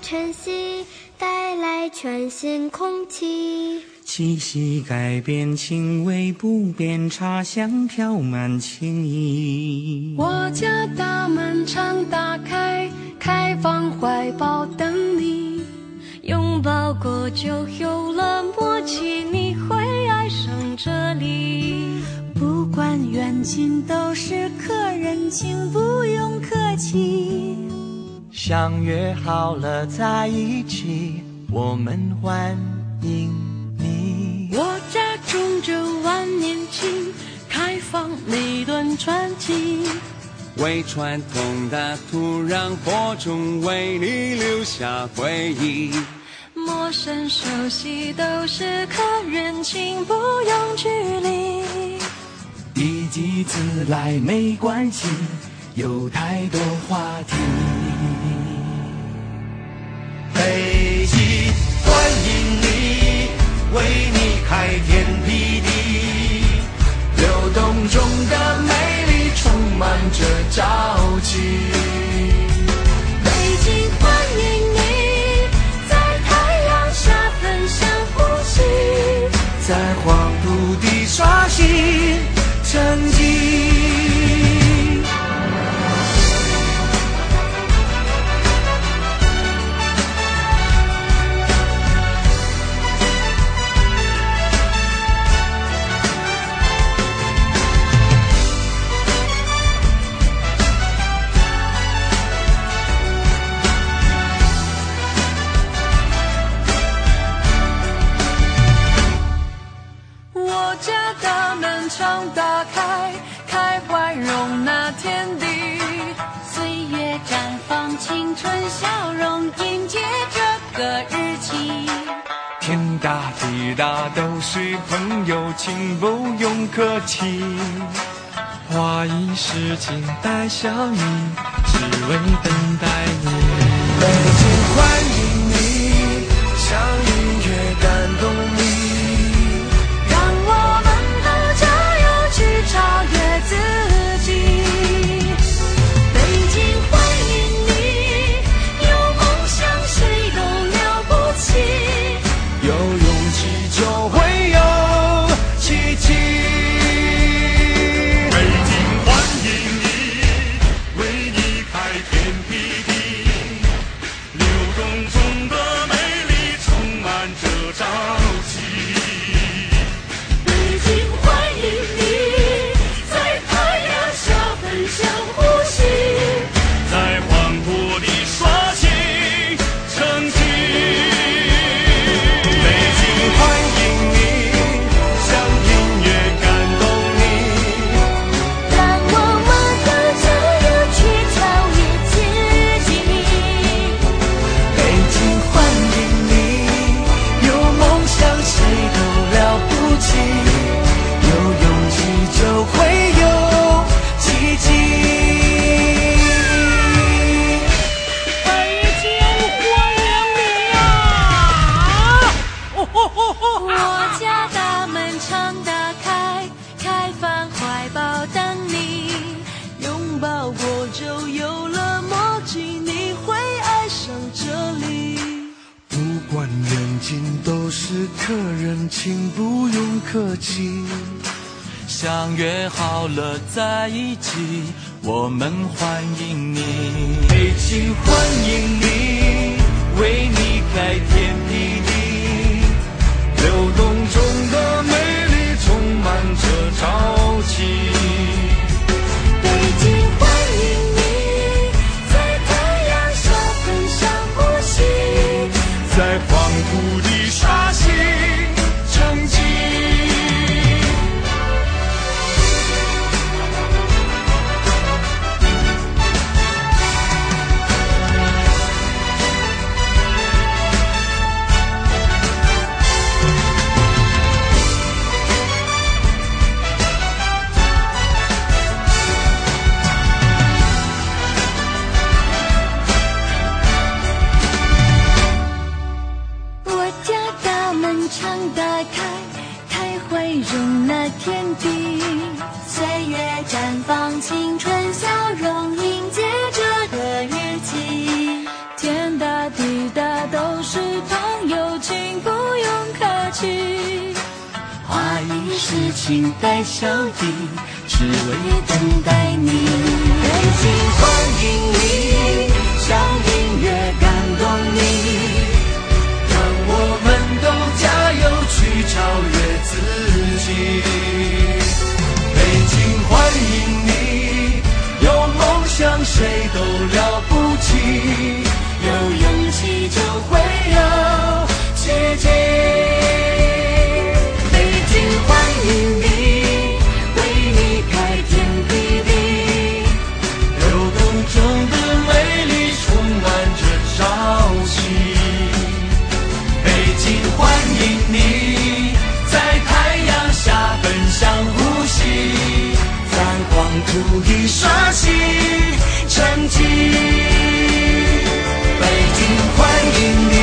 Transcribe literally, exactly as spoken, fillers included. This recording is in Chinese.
晨曦，带来全新空气。 气息改变，情味不变，茶香飘满情意。 我家大门常打开，开放怀抱等你。拥抱过就有了默契，你会爱上这里。 不管远近都是客人，请不用客气。 相约好了在一起，我们欢迎你。 我家种着万年青，开放每段传奇。 为传统的土壤播种，为你留下回忆。 陌生熟悉都是客人，请不用距离。 一己自来没关系，有太多话题。 北极欢迎你，为你开天辟地，流动中的美丽充满着朝气。 北京欢迎你，在太阳下分享呼吸， 在黄土地刷新成绩。 常打开，开怀容纳天地。 岁月绽放青春笑容，迎接这个日期。 天大地大都是朋友，请不用客气。花一世情带笑意，只为等待你。 北京欢迎你，像音乐感动你。 超越自己，北京欢迎你，有梦想谁都了不起， 有勇气就会有奇迹。 北京欢迎你，为你开天辟地，流动中的美丽充满着朝气。 北京欢迎你，相呼吸， 在黄土地刷新成绩。 北京欢迎你，像音乐感动你， 让我们的自由去超越自己。 北京欢迎你，有梦想谁都了不起，有勇气就会有奇迹。 我家大门常打开，开放怀抱等你。拥抱过就有了默契，你会爱上这里。 不管远近都是客人，请不用客气。相约好了在一起，我们欢迎你。北京欢迎你，为你开天辟地，流动中的美丽充满着朝气。 北京欢迎你，在太阳下分享呼吸， 在黄土地刷新成绩。 常打开，开会容纳天地， 岁月绽放青春笑容，迎接这个日期。 天大地大心带笑意，只为等待你。北京欢迎你，像音乐感动你，让我们都加油去超越自己。北京欢迎你，有梦想谁都了不起，有勇气就会有奇迹。北京欢迎你，为你开天辟地，流动中的美丽充满着朝气。北京欢迎你，在太阳下分享呼吸，在黄土里刷新成绩。北京欢迎你，